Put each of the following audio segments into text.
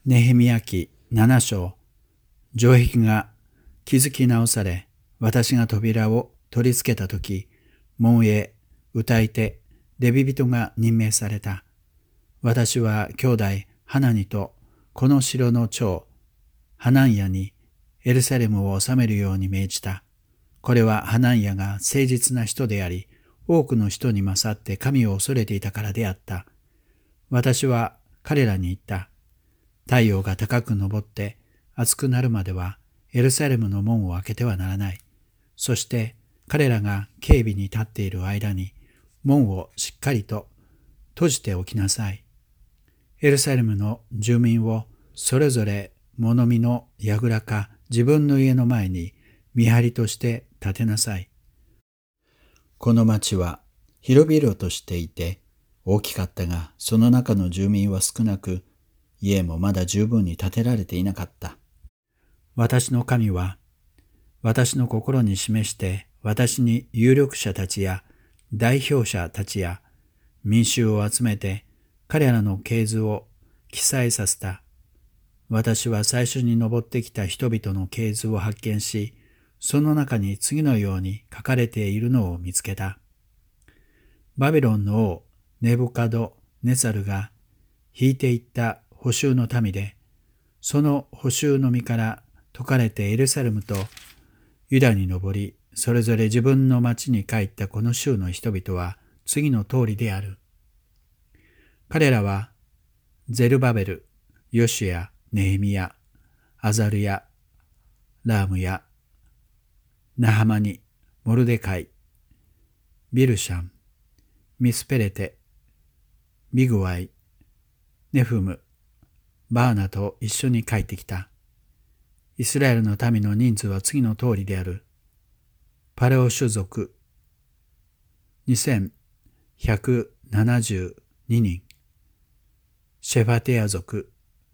ネヘミヤ記7章、城壁が築き直され、私が扉を取り付けたとき、門へ歌い手、レビ人が任命された。私は兄弟ハナニとこの城の長、ハナンヤにエルサレムを治めるように命じた。これはハナンヤが誠実な人であり、多くの人に勝って神を恐れていたからであった。私は彼らに言った。太陽が高く昇って暑くなるまではエルサレムの門を開けてはならない。そして彼らが警備に立っている間に門をしっかりと閉じておきなさい。エルサレムの住民をそれぞれ物見の櫓か自分の家の前に見張りとして立てなさい。この町は広々としていて大きかったが、その中の住民は少なく、家もまだ十分に建てられていなかった。私の神は私の心に示して、私に有力者たちや代表者たちや民衆を集めて彼らの系図を記載させた。私は最初に登ってきた人々の系図を発見し、その中に次のように書かれているのを見つけた。バビロンの王ネブカドネザルが引いていった捕囚の民で、その捕囚の身から解かれてエルサレムとユダに登り、それぞれ自分の町に帰ったこの州の人々は次の通りである。彼らはゼルバベル、ヨシュア、ネヘミヤ、アザルヤ、ラームヤ、ナハマニ、モルデカイ、ビルシャン、ミスペレテ、ビグワイ、ネフム、バーナと一緒に帰ってきた。イスラエルの民の人数は次の通りである。パレオ種族2172人、シェファテヤ族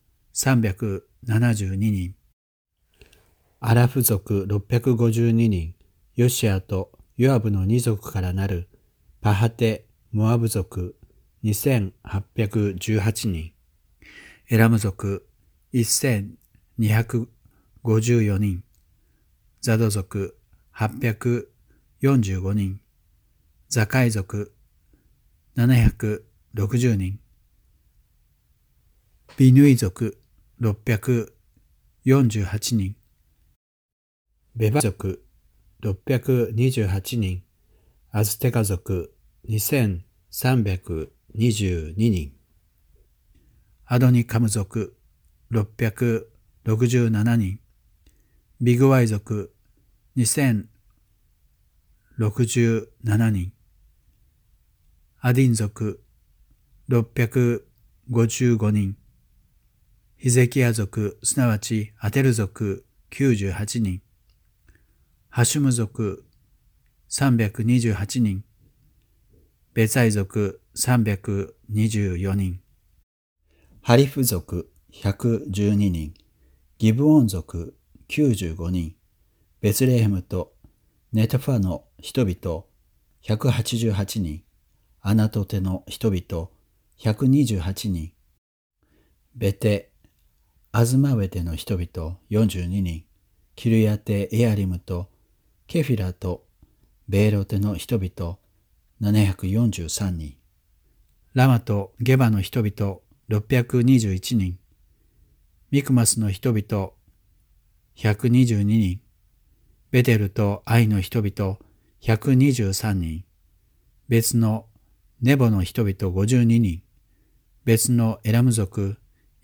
372人、アラフ族652人、ヨシアとヨアブの2族からなるパハテ・モアブ族2818人、エラム族1254人、ザド族845人、ザカイ族760人、ビヌイ族648人、ベバ族628人、アズテカ族2322人、アドニカム族667人、ビグワイ族2067人、アディン族655人、ヒゼキヤ族すなわちアテル族98人、ハシュム族328人、ベツァイ族324人、ハリフ族112人、ギブオン族95人、ベツレヘムとネトファの人々188人、アナトテの人々128人、ベテ・アズマウェテの人々42人、キルヤテ・エアリムとケフィラとベーロテの人々743人、ラマとゲバの人々621人、ミクマスの人々122人、ベテルとアイの人々123人、別のネボの人々52人、別のエラム族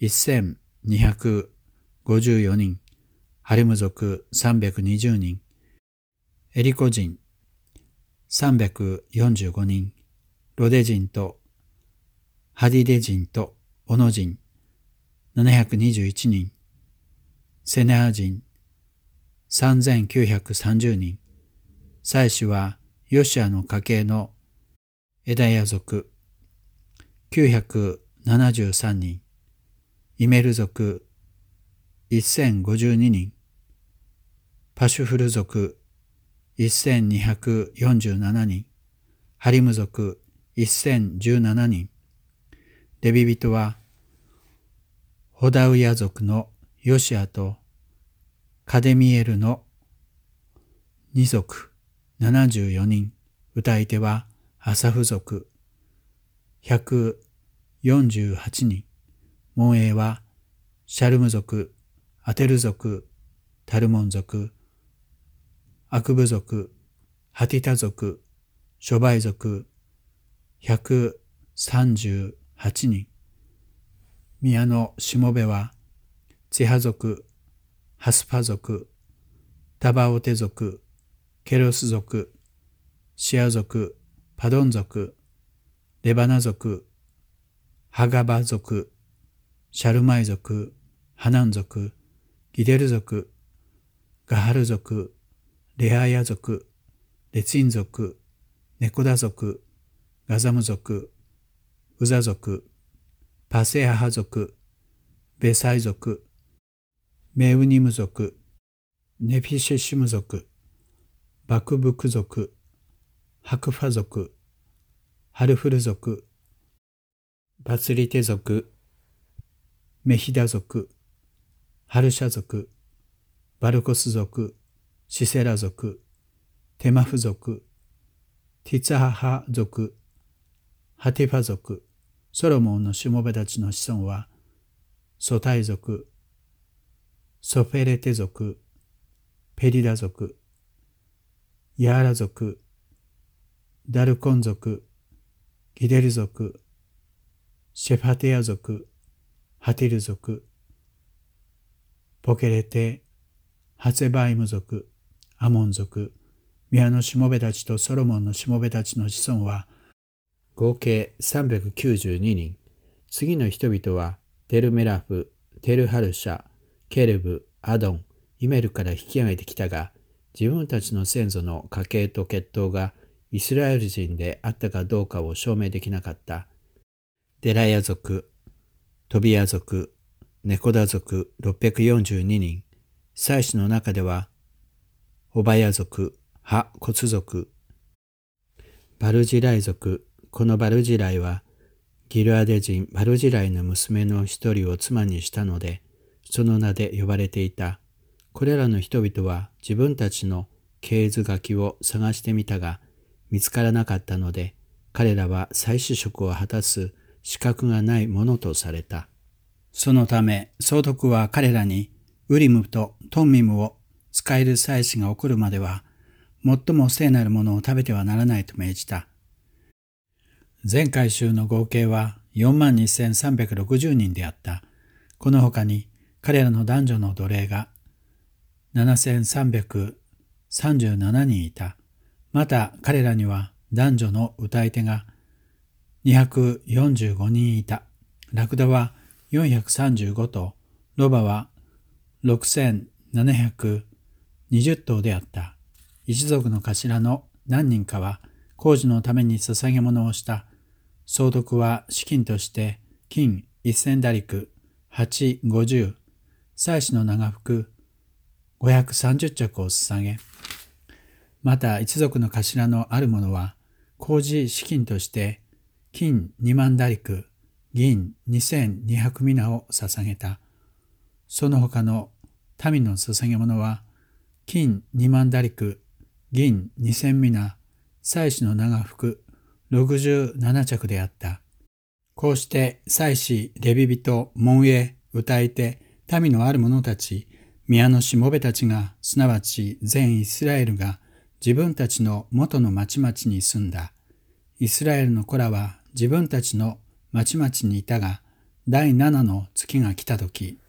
1254人、ハリム族320人、エリコ人345人、ロデ人とハディデ人とオノ人721人、セネア人3930人、祭司はヨシアの家系のエダヤ族973人、イメル族1052人、パシュフル族1247人、ハリム族1017人、レビ人はホダウヤ族のヨシアとカデミエルの2族74人、歌い手はアサフ族148人、門営はシャルム族、アテル族、タルモン族、アクブ族、ハティタ族、ショバイ族138人、宮のしもべはツィハ族、ハスパ族、タバオテ族、ケロス族、シア族、パドン族、レバナ族、ハガバ族、シャルマイ族、ハナン族、ギデル族、ガハル族、レアヤ族、レツィン族、ネコダ族、ガザム族、ウザ族、パセアハ族、ベサイ族、メウニム族、ネフィシェシム族、バクブク族、ハクファ族、ハルフル族、バツリテ族、メヒダ族、ハルシャ族、バルコス族、シセラ族、テマフ族、ティツハハ族、ハティファ族、ソロモンのしもべたちの子孫は、ソタイ族、ソフェレテ族、ペリダ族、ヤーラ族、ダルコン族、ギデル族、シェファテヤ族、ハティル族、ポケレテ、ハツェバイム族、アモン族、宮のしもべたちとソロモンのしもべたちの子孫は合計392人。次の人々はテルメラフ、テルハルシャ、ケルブ、アドン、イメルから引き上げてきたが、自分たちの先祖の家系と血統がイスラエル人であったかどうかを証明できなかった。デラヤ族、トビア族、ネコダ族642人。祭司の中では、オバヤ族、ハ・コツ族、バルジライ族。このバルジライは、ギルアデ人バルジライの娘の一人を妻にしたので、その名で呼ばれていた。これらの人々は自分たちの系図書きを探してみたが、見つからなかったので、彼らは祭司職を果たす資格がないものとされた。そのため、総督は彼らに、ウリムとトンミムを使える祭司が起こるまでは、最も聖なるものを食べてはならないと命じた。全回収の合計は42,360人であった。この他に彼らの男女の奴隷が7,337人いた。また彼らには男女の歌い手が245人いた。ラクダは435頭、ロバは6,720頭であった。一族の頭の何人かは工事のために捧げ物をした。総督は資金として金1000ダリク、8、50、祭司の長服530着を捧げ、また一族の頭のある者は工事資金として金2万ダリク、銀2200ミナを捧げた。その他の民の捧げ物は金2万ダリク、銀2000ミナ、祭司の長服67着であった。こうして祭司、レビ人、門営、歌い手、民のある者たち、宮のしもべたちが、すなわち全イスラエルが自分たちの元の町々に住んだ。イスラエルの子らは自分たちの町々にいたが、第7の月が来たとき、